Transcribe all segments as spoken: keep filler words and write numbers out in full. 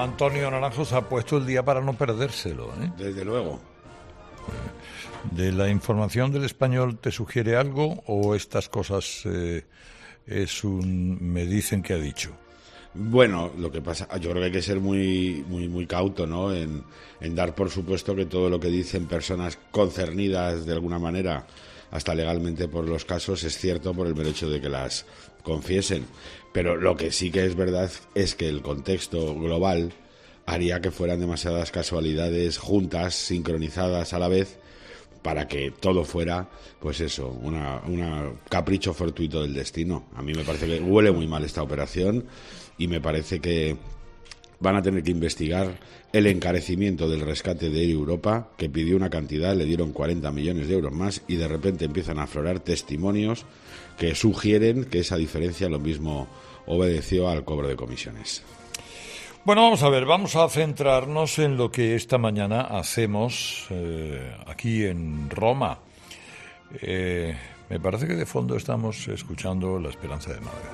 Antonio Naranjo se ha puesto el día para no perdérselo, ¿eh? Desde luego. ¿De la información del Español te sugiere algo o estas cosas eh, es un me dicen que ha dicho? Bueno, lo que pasa, yo creo que hay que ser muy muy muy cauto, ¿no? En, en dar por supuesto que todo lo que dicen personas concernidas de alguna manera, hasta legalmente por los casos, es cierto por el mero hecho de que las confiesen. Pero lo que sí que es verdad es que el contexto global haría que fueran demasiadas casualidades juntas, sincronizadas a la vez, para que todo fuera, pues eso, una, una capricho fortuito del destino. A mí me parece que huele muy mal esta operación y me parece que van a tener que investigar el encarecimiento del rescate de Air Europa, que pidió una cantidad, le dieron cuarenta millones de euros más y de repente empiezan a aflorar testimonios que sugieren que esa diferencia lo mismo obedeció al cobro de comisiones. Bueno, vamos a ver, vamos a centrarnos en lo que esta mañana hacemos eh, aquí en Roma. Eh, me parece que de fondo estamos escuchando La Esperanza de Málaga.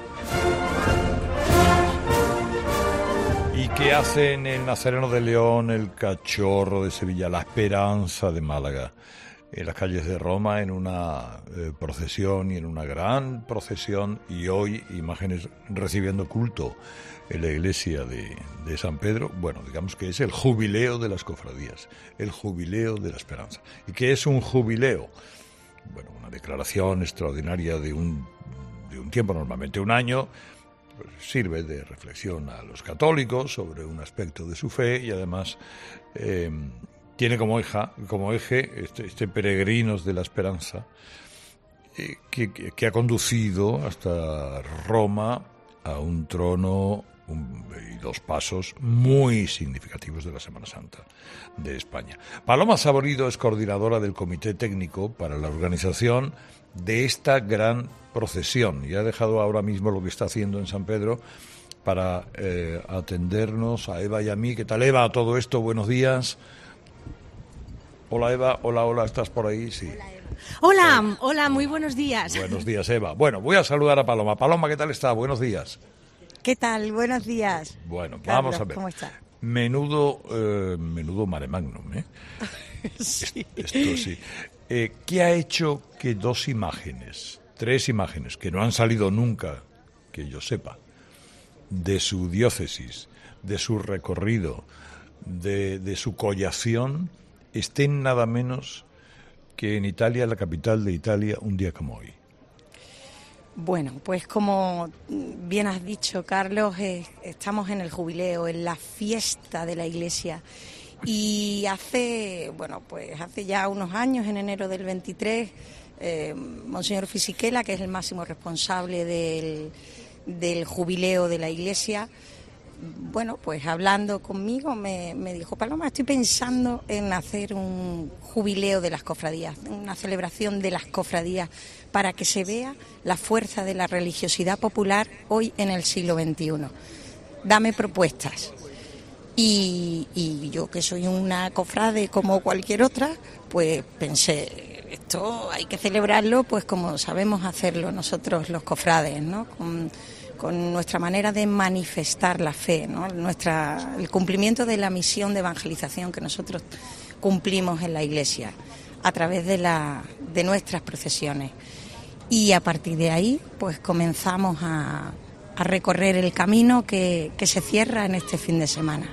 ¿Y qué hacen el Nazareno de León, el Cachorro de Sevilla, la Esperanza de Málaga? En las calles de Roma, en una eh, procesión y en una gran procesión, y hoy imágenes recibiendo culto en la iglesia de, de San Pedro. Bueno, digamos que es el jubileo de las cofradías, el jubileo de la esperanza. ¿Y qué es un jubileo? Bueno, una declaración extraordinaria de un, de un tiempo, normalmente un año, pues sirve de reflexión a los católicos sobre un aspecto de su fe y además eh, tiene como, hija, como eje este, este peregrinos de la esperanza eh, que, que, que ha conducido hasta Roma a un trono un, y dos pasos muy significativos de la Semana Santa de España. Paloma Saborido es coordinadora del Comité Técnico para la organización de esta gran procesión y ha dejado ahora mismo lo que está haciendo en San Pedro para eh, atendernos a Eva y a mí. ¿Qué tal, Eva? Todo esto, buenos días. Hola, Eva. Hola, hola, ¿estás por ahí? Sí. Hola, Eva. Hola, eh, hola, muy buenos días. Buenos días, Eva. Bueno, voy a saludar a Paloma. Paloma, ¿qué tal está? Buenos días. ¿Qué tal? Buenos días. Bueno, Carlos, vamos a ver. ¿Cómo está? Menudo, eh, menudo mare magnum, ¿eh? Sí. Esto sí. Eh, ¿Qué ha hecho que dos imágenes, tres imágenes, que no han salido nunca, que yo sepa, de su diócesis, de su recorrido, de, de su collación, estén nada menos que en Italia, la capital de Italia, un día como hoy? Bueno, pues como bien has dicho, Carlos, eh, estamos en el jubileo, en la fiesta de la Iglesia. Y hace, bueno, pues hace ya unos años, en enero del veintitrés, eh, Monseñor Fisichella, que es el máximo responsable del, del jubileo de la Iglesia, bueno, pues hablando conmigo me, me dijo: Paloma, estoy pensando en hacer un jubileo de las cofradías, una celebración de las cofradías, para que se vea la fuerza de la religiosidad popular hoy en el siglo veintiuno. Dame propuestas. Y, y yo, que soy una cofrade como cualquier otra, pues pensé, esto hay que celebrarlo pues como sabemos hacerlo nosotros los cofrades, ¿no? Con, con nuestra manera de manifestar la fe, ¿no? Nuestra, el cumplimiento de la misión de evangelización que nosotros cumplimos en la Iglesia a través de, la, de nuestras procesiones. Y a partir de ahí pues comenzamos a, a recorrer el camino que, que se cierra en este fin de semana.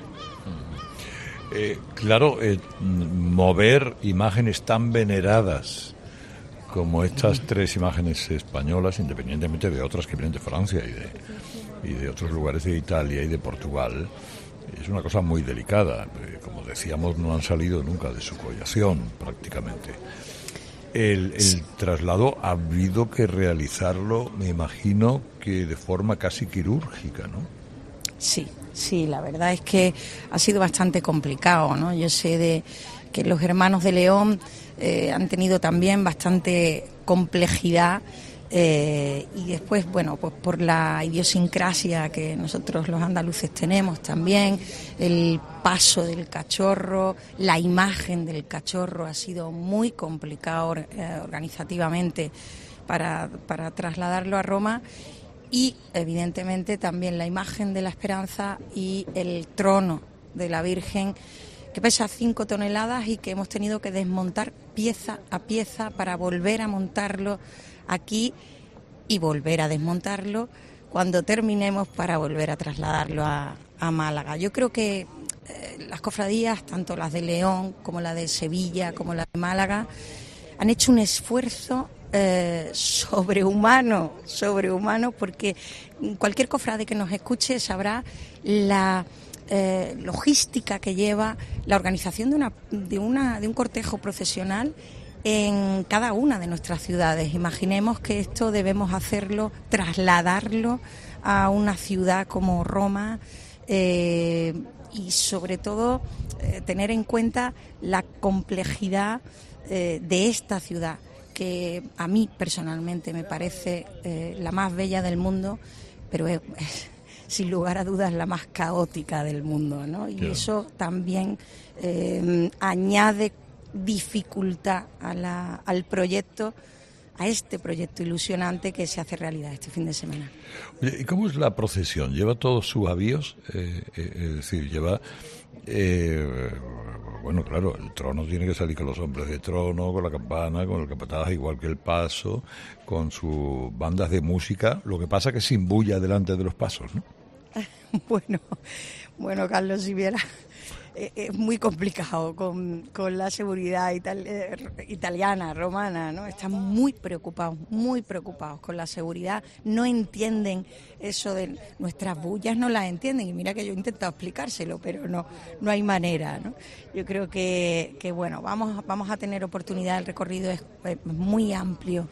Eh, claro, eh, mover imágenes tan veneradas como estas tres imágenes españolas, independientemente de otras que vienen de Francia y de, y de otros lugares de Italia y de Portugal, es una cosa muy delicada. Eh, como decíamos, no han salido nunca de su collación prácticamente. El, el traslado ha habido que realizarlo, me imagino que de forma casi quirúrgica, ¿no? Sí, sí, la verdad es que ha sido bastante complicado, ¿no? Yo sé de que los hermanos de León eh, han tenido también bastante complejidad eh, y después, bueno, pues por la idiosincrasia que nosotros los andaluces tenemos también, el paso del cachorro, la imagen del cachorro ha sido muy complicado eh, organizativamente para, para trasladarlo a Roma. y evidentemente también la imagen de la Esperanza y el trono de la Virgen, que pesa cinco toneladas y que hemos tenido que desmontar pieza a pieza para volver a montarlo aquí y volver a desmontarlo cuando terminemos para volver a trasladarlo a, a Málaga. Yo creo que eh, las cofradías, tanto las de León como la de Sevilla, como la de Málaga, han hecho un esfuerzo eh, sobrehumano, sobrehumano, porque cualquier cofrade que nos escuche sabrá la eh, logística que lleva la organización de una, de una, de un cortejo procesional en cada una de nuestras ciudades. Imaginemos que esto debemos hacerlo, trasladarlo a una ciudad como Roma eh, y sobre todo eh, tener en cuenta la complejidad eh, de esta ciudad, que a mí personalmente me parece eh, la más bella del mundo, pero es, es, sin lugar a dudas la más caótica del mundo, ¿no? Y claro, eso también eh, añade dificultad a la, al proyecto, a este proyecto ilusionante que se hace realidad este fin de semana. Oye, ¿y cómo es la procesión? ¿Lleva todos sus avíos? Eh, eh, es decir, lleva... Eh, bueno, claro, el trono tiene que salir con los hombres de trono, con la campana, con el capataz, igual que el paso, con sus bandas de música. Lo que pasa es que sin bulla delante de los pasos, ¿no? Bueno, bueno, Carlos, si viera... Es muy complicado con, con la seguridad ital, italiana, romana, ¿no? Están muy preocupados, muy preocupados con la seguridad. No entienden eso de nuestras bullas, no las entienden. Y mira que yo he intentado explicárselo, pero no, no hay manera, ¿no? Yo creo que, que bueno, vamos, vamos a tener oportunidad. El recorrido es, es muy amplio.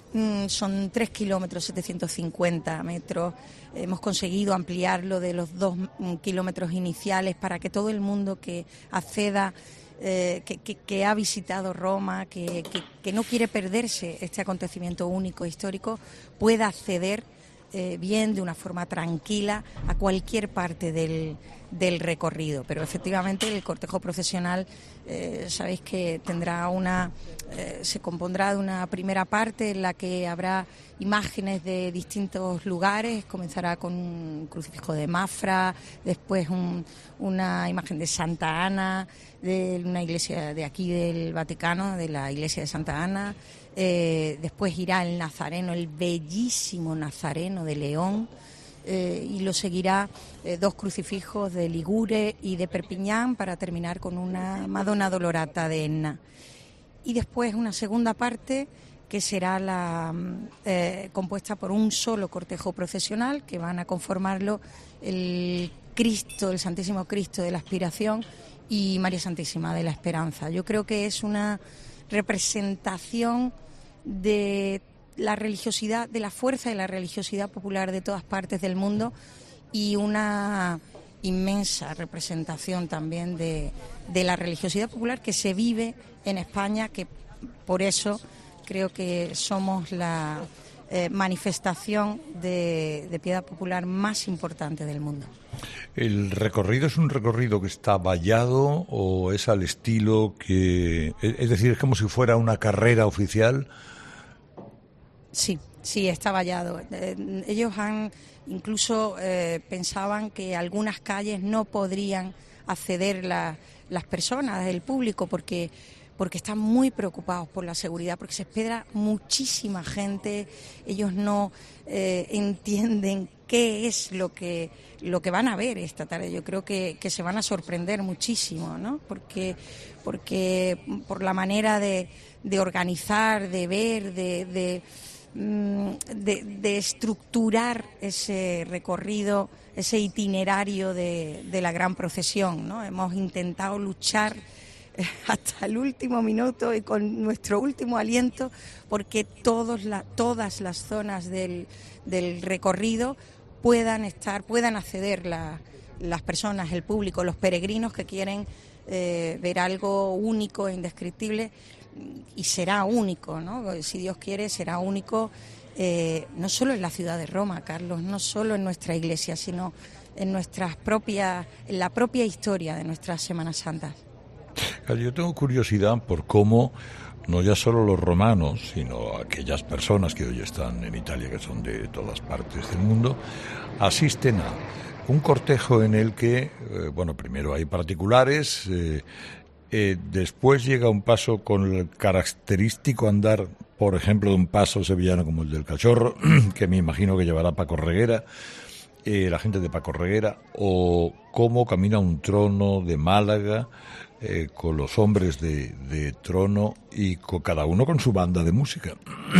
Son tres kilómetros, setecientos cincuenta metros. Hemos conseguido ampliarlo de los dos kilómetros iniciales para que todo el mundo que acceda, eh, que, que, que ha visitado Roma, que, que, que no quiere perderse este acontecimiento único histórico, pueda acceder eh, bien, de una forma tranquila, a cualquier parte del, del recorrido. Pero efectivamente el cortejo procesional, eh, sabéis que tendrá una, eh, se compondrá de una primera parte en la que habrá imágenes de distintos lugares. Comenzará con un crucifijo de Mafra, después un, una imagen de Santa Ana, de una iglesia de aquí del Vaticano, de la iglesia de Santa Ana. Eh, después irá el Nazareno, el bellísimo Nazareno de León, eh, y lo seguirá eh, dos crucifijos de Ligure y de Perpiñán, para terminar con una Madonna Dolorata de Enna. Y después una segunda parte que será la eh, compuesta por un solo cortejo procesional, que van a conformarlo el Cristo, el Santísimo Cristo de la Aspiración y María Santísima de la Esperanza. Yo creo que es una representación de la religiosidad, de la fuerza de la religiosidad popular de todas partes del mundo, y una inmensa representación también de, de la religiosidad popular que se vive en España, que por eso creo que somos la eh, manifestación de, de piedad popular más importante del mundo. ¿El recorrido es un recorrido que está vallado o es al estilo que... es decir, es como si fuera una carrera oficial? Sí, sí, está vallado. Eh, ellos han incluso eh, pensaban que algunas calles no podrían acceder la, las personas, el público, porque... porque están muy preocupados por la seguridad, porque se espera muchísima gente. Ellos no eh, entienden qué es lo que lo que van a ver esta tarde. Yo creo que, que se van a sorprender muchísimo, ¿no? Porque, porque por la manera de, de organizar, de ver, de, de, de, de estructurar ese recorrido, ese itinerario de, de la gran procesión, ¿no? Hemos intentado luchar hasta el último minuto y con nuestro último aliento, porque todos la, todas las zonas del, del recorrido puedan estar, puedan acceder la, las personas, el público, los peregrinos que quieren eh, ver algo único e indescriptible, y será único, ¿no? Si Dios quiere, será único, eh, no solo en la ciudad de Roma, Carlos, no solo en nuestra iglesia, sino en nuestras propias, en la propia historia de nuestras Semanas Santas. Yo tengo curiosidad por cómo no ya solo los romanos, sino aquellas personas que hoy están en Italia, que son de todas partes del mundo, asisten a un cortejo en el que, eh, bueno, primero hay particulares, eh, eh, después llega un paso con el característico andar, por ejemplo, de un paso sevillano como el del Cachorro, que me imagino que llevará Paco Reguera, eh, la gente de Paco Reguera, o cómo camina un trono de Málaga, eh, con los hombres de, de trono y con cada uno con su banda de música.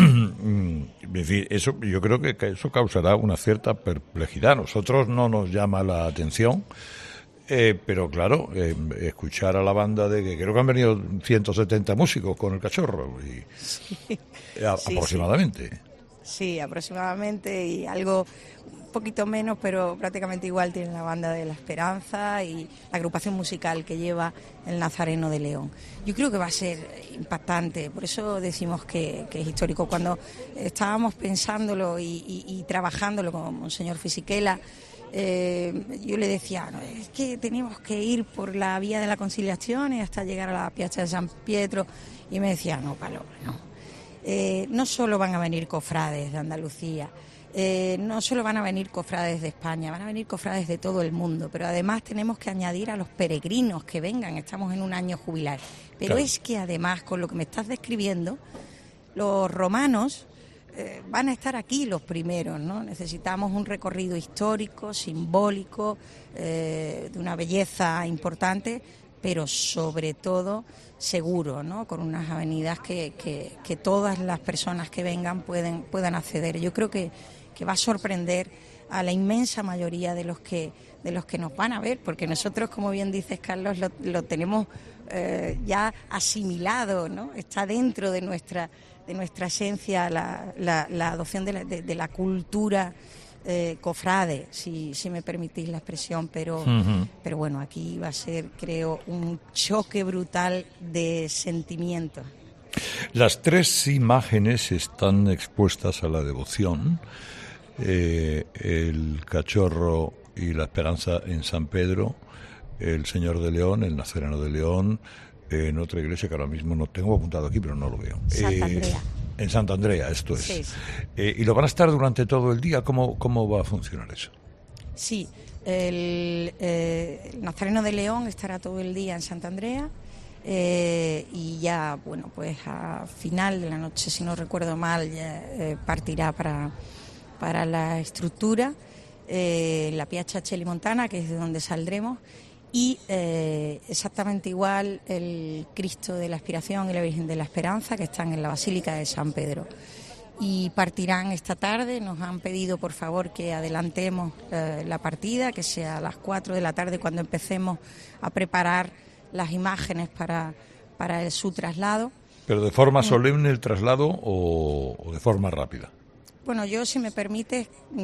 Es decir, eso, yo creo que eso causará una cierta perplejidad. A nosotros no nos llama la atención, eh, pero claro, eh, escuchar a la banda de que creo que han venido ciento setenta músicos con el Cachorro, y, sí, a, sí, aproximadamente. Sí. sí, aproximadamente, y algo un poquito menos, pero prácticamente igual tienen la banda de La Esperanza y la agrupación musical que lleva el Nazareno de León. Yo creo que va a ser impactante, por eso decimos que, que es histórico. Cuando estábamos pensándolo y, y, y trabajándolo con Monseñor Fisichella, eh, yo le decía, no, es que tenemos que ir por la vía de la conciliación y hasta llegar a la Piazza de San Pietro, y me decía, no, Paloma, no. Eh, no solo van a venir cofrades de Andalucía, Eh, no solo van a venir cofrades de España, van a venir cofrades de todo el mundo, pero además tenemos que añadir a los peregrinos que vengan, estamos en un año jubilar. Pero claro, es que además, con lo que me estás describiendo, los romanos eh, van a estar aquí los primeros, ¿no? Necesitamos un recorrido histórico, simbólico, eh, de una belleza importante, pero sobre todo seguro, ¿no? Con unas avenidas que, que, que todas las personas que vengan pueden, puedan acceder. Yo creo que que va a sorprender a la inmensa mayoría de los que de los que nos van a ver, porque nosotros, como bien dices, Carlos, lo, lo tenemos eh, ya asimilado, ¿no? Está dentro de nuestra de nuestra esencia la, la, la adopción de la, de, de la cultura eh, cofrade, si, si me permitís la expresión, pero uh-huh. pero bueno, aquí va a ser, creo, un choque brutal de sentimientos. Las tres imágenes están expuestas a la devoción. Eh, el Cachorro y la Esperanza en San Pedro, el Señor de León, el Nazareno de León, eh, en otra iglesia que ahora mismo no tengo apuntado aquí, pero no lo veo. Santa Andrea. Eh, en Santa Andrea, esto es. Sí, sí. Eh, ¿Y lo van a estar durante todo el día? ¿Cómo, cómo va a funcionar eso? Sí, el, eh, el Nazareno de León estará todo el día en Santa Andrea. Eh, y ya, bueno, pues a final de la noche, si no recuerdo mal, ya, eh, partirá para, para la estructura, eh, la Piazza Celimontana, que es de donde saldremos, y eh, exactamente igual el Cristo de la Aspiración y la Virgen de la Esperanza, que están en la Basílica de San Pedro. Y partirán esta tarde. Nos han pedido, por favor, que adelantemos eh, la partida, que sea a las cuatro de la tarde cuando empecemos a preparar las imágenes para, para el, su traslado. ¿Pero de forma solemne el traslado o, o de forma rápida? Bueno, yo, si me permites,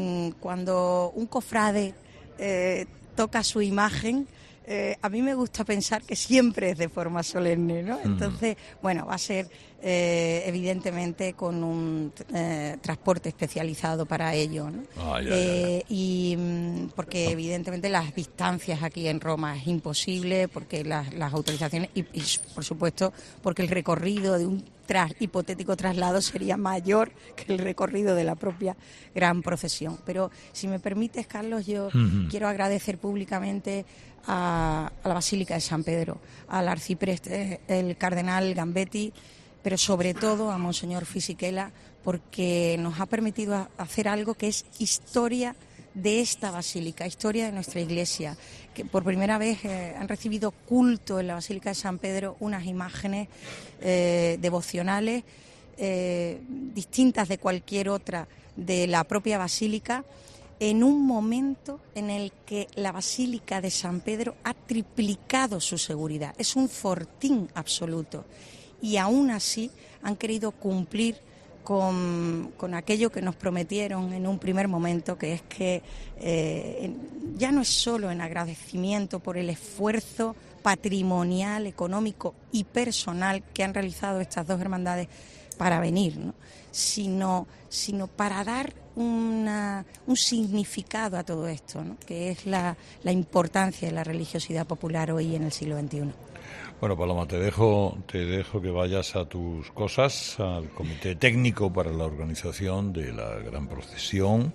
cuando un cofrade eh, toca su imagen, eh, a mí me gusta pensar que siempre es de forma solemne, ¿no? Entonces, mm. bueno, va a ser eh, evidentemente con un eh, transporte especializado para ello, ¿no? Ah, ya, eh, ya, ya. Y porque evidentemente las distancias aquí en Roma es imposible, porque las, las autorizaciones y, y por supuesto porque el recorrido de un tras, hipotético traslado sería mayor que el recorrido de la propia gran procesión. Pero si me permites, Carlos, yo uh-huh. quiero agradecer públicamente a, a la Basílica de San Pedro, al arcipreste, el cardenal Gambetti, pero sobre todo a Monseñor Fisichella, porque nos ha permitido hacer algo que es historia de esta basílica, historia de nuestra iglesia, que por primera vez eh, han recibido culto en la Basílica de San Pedro unas imágenes eh, devocionales eh, distintas de cualquier otra de la propia basílica, en un momento en el que la Basílica de San Pedro ha triplicado su seguridad. Es un fortín absoluto. Y aún así han querido cumplir con, con aquello que nos prometieron en un primer momento, que es que eh, ya no es solo en agradecimiento por el esfuerzo patrimonial, económico y personal que han realizado estas dos hermandades para venir, ¿no? sino, sino para dar una, un significado a todo esto, ¿no? Que es la, la importancia de la religiosidad popular hoy en el siglo veintiuno. Bueno, Paloma, te dejo, te dejo que vayas a tus cosas, al comité técnico para la organización de la gran procesión.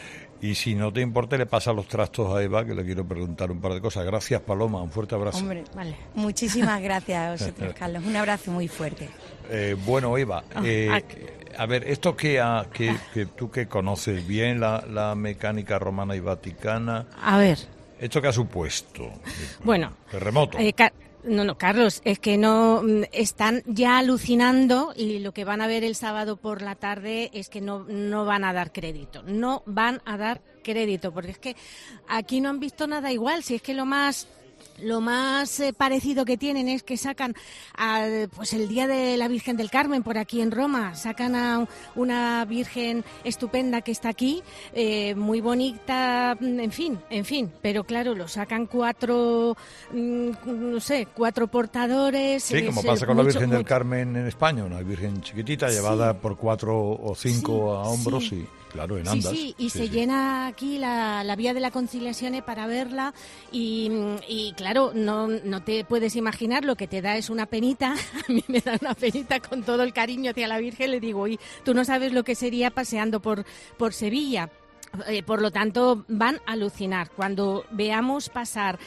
Y si no te importa, le pasa los trastos a Eva, que le quiero preguntar un par de cosas. Gracias, Paloma, un fuerte abrazo. Hombre, vale. Muchísimas gracias a vosotros, Carlos. Un abrazo muy fuerte. Eh, bueno, Eva, eh, a ver, esto que, a, que, que tú que conoces bien la, la mecánica romana y vaticana... A ver... ¿Esto qué ha supuesto? Bueno... Terremoto. Eh, No, no, Carlos, es que no están ya alucinando y lo que van a ver el sábado por la tarde es que no, no van a dar crédito, no van a dar crédito, porque es que aquí no han visto nada igual, si es que lo más... Lo más eh, parecido que tienen es que sacan a, pues el Día de la Virgen del Carmen por aquí en Roma, sacan a una Virgen estupenda que está aquí, eh, muy bonita, en fin, en fin, pero claro, lo sacan cuatro, mm, no sé, cuatro portadores. Sí, como pasa con mucho, la Virgen del mucho... Carmen en España, una Virgen chiquitita llevada sí. por cuatro o cinco sí, a hombros sí. y... Claro, en andas. Sí, sí, y sí, se sí. llena aquí la, la Vía de la Conciliación para verla y, y claro, no, no te puedes imaginar, lo que te da es una penita, a mí me da una penita con todo el cariño hacia la Virgen, le digo, y tú no sabes lo que sería paseando por, por Sevilla. Eh, por lo tanto, van a alucinar. Cuando veamos pasar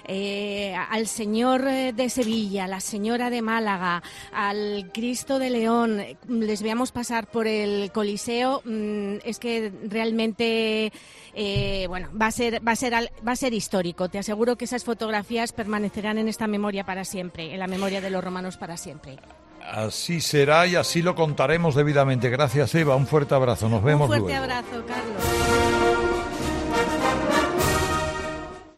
eh, al Señor de Sevilla, a la Señora de Málaga, al Cristo de León, les veamos pasar por el Coliseo, mmm, es que realmente eh, bueno, va a ser, va a ser, va a ser histórico. Te aseguro que esas fotografías permanecerán en esta memoria para siempre, en la memoria de los romanos para siempre. Así será y así lo contaremos debidamente. Gracias, Eva. Un fuerte abrazo. Nos vemos luego. Un fuerte abrazo, Carlos.